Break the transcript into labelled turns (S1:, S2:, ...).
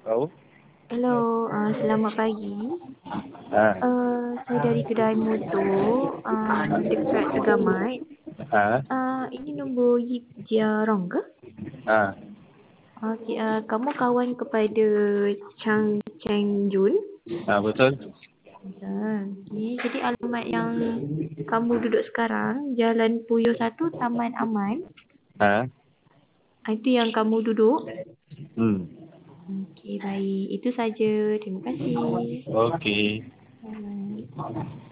S1: Oh.
S2: Hello, selamat pagi.
S1: Ha.
S2: Saya dari kedai motor dekat Tegamait.
S1: Ha.
S2: Ini nombor Yip Jia Rong ke?
S1: Ha.
S2: Okey, kamu kawan kepada Chang Cheng Jun?
S1: Ha, betul.
S2: Okey, jadi alamat yang kamu duduk sekarang, Jalan Puyo 1, Taman Aman.
S1: Ha.
S2: Itu yang kamu duduk?
S1: Hmm.
S2: Okey, baik. Itu saja. Terima kasih.
S1: Okey.
S2: Bye.